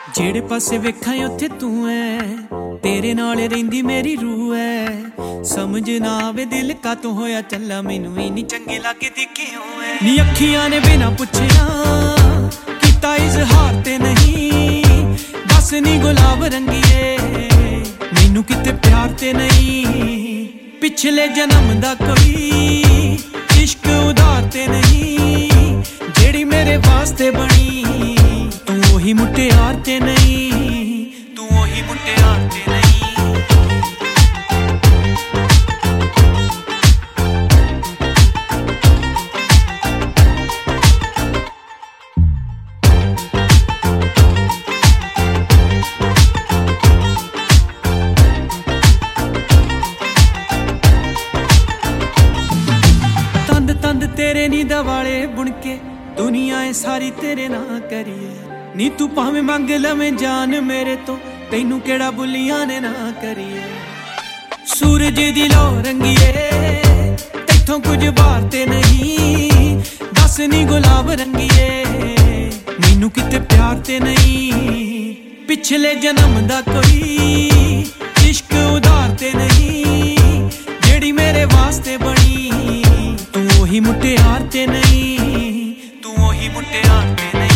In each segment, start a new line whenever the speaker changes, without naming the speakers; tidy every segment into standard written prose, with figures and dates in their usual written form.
ਜਿਹੜੇ ਪਾਸੇ ਵੇਖਾਂ ਉੱਥੇ ਤੂੰ ਐ, ਤੇਰੇ ਨਾਲ ਰਹਿੰਦੀ ਮੇਰੀ ਰੂਹ ਐ। ਸਮਝ ਨਾ ਆਵੇ ਦਿਲ ਕਾਤੋਂ ਹੋਇਆ ਚੱਲਾ, ਮੈਨੂੰ ਵੀ ਨੀ ਚੰਗੇ ਲੱਗਦੀ ਕਿਉਂ ਐ। ਨੀ ਅੱਖੀਆਂ ਨੇ ਬਿਨਾ ਪੁੱਛਿਆ ਕੀਤਾ ਇਜ਼ਹਾਰ ਤੇ ਨਹੀਂ, ਦੱਸ ਨੀ ਗੁਲਾਬ ਰੰਗੀਏ ਮੈਨੂੰ ਕਿਤੇ ਪਿਆਰ ਤੇ ਨਹੀਂ। ਪਿਛਲੇ ਜਨਮ ਦਾ ਕੋਈ ਇਸ਼ਕ ਉਧਾਰ ਤੇ ਨਹੀਂ, ਜਿਹੜੀ ਮੇਰੇ ਵਾਸਤੇ ਬਣੀ ਤੂੰ ਉਹੀ ਮੁਟਿਆਰ ਤੇ ਨਹੀਂ, ਤੂੰ ਉਹੀ ਮੁਟਿਆਰ ਤੇ ਨਹੀਂ। ਤੰਦ ਤੇਰੇ ਨੀ ਦਵਾਲੇ ਬੁਣ ਕੇ ਦੁਨੀਆ ਏ ਸਾਰੀ ਤੇਰੇ ਨਾਲ ਕਰੀਏ। ਨੀ ਤੂੰ ਭਾਵੇਂ ਮੰਗ ਲਵੇਂ ਜਾਨ ਮੇਰੇ ਤੋਂ, ਤੈਨੂੰ ਕਿਹੜਾ ਬੁੱਲੀਆਂ ਨੇ ਨਾ ਕਰੀਏ। ਸੂਰਜ ਦੀ ਲੋ ਰੰਗੀਏ ਤੈਥੋਂ ਕੁਝ ਬਾਹਰ ਤੇ ਨਹੀਂ, ਦੱਸ ਨੀ ਗੁਲਾਬ ਰੰਗੀਏ ਮੈਨੂੰ ਕਿਤੇ ਪਿਆਰ ਤੇ ਨਹੀਂ। ਪਿਛਲੇ ਜਨਮ ਦਾ ਕੋਈ ਇਸ਼ਕ ਉਧਾਰ ਤੇ ਨਹੀਂ, ਜਿਹੜੀ ਮੇਰੇ ਵਾਸਤੇ ਬਣੀ ਤੂੰ ਉਹੀ ਮੁਟਿਆਰ ਤੇ ਨਹੀਂ, ਤੂੰ ਉਹੀ ਮੁਟਿਆਰ ਤੇ ਨਹੀਂ।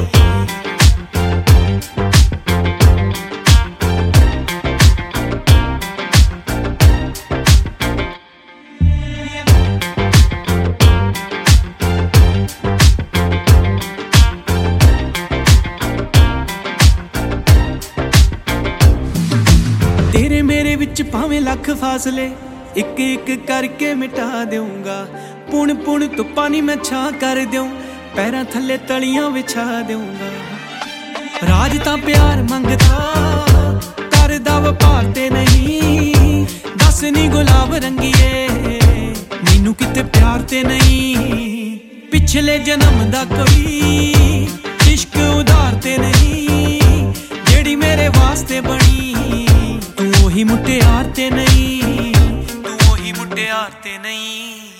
ਤੇਰੇ ਮੇਰੇ ਵਿੱਚ ਭਾਵੇਂ ਲੱਖ ਫਾਸਲੇ ਇੱਕ ਇੱਕ ਕਰਕੇ ਮਿਟਾ ਦੇਊਂਗਾ। ਪੁਣ ਪੁਣ ਧੁੱਪਾਂ ਨੀ ਮੈਂ ਛਾਂ ਕਰ ਦਿਉਂ, ਪੈਰਾਂ ਥੱਲੇ ਤਲੀਆਂ ਵਿਛਾ ਦੇਊਂਗਾ। ਰਾਜ ਤਾਂ ਪਿਆਰ ਮੰਗਦਾ ਕਰਦਾ ਵਪਾਰ ਤੇ ਨਹੀਂ, ਦੱਸ ਨੀ ਗੁਲਾਬ ਰੰਗੀਏ ਮੈਨੂੰ ਕਿਤੇ ਪਿਆਰ ਤੇ ਨਹੀਂ। ਪਿਛਲੇ ਜਨਮ ਦਾ ਕੋਈ ਇਸ਼ਕ ਉਧਾਰ ਤੇ ਨਹੀਂ, ਜਿਹੜੀ ਮੇਰੇ ਵਾਸਤੇ ਬਣੀ ਤੂੰ ਉਹੀ ਮੁਟਿਆਰ ਤੇ ਨਹੀਂ, ਤੂੰ ਉਹੀ ਮੁਟਿਆਰ ਤੇ ਨਹੀਂ।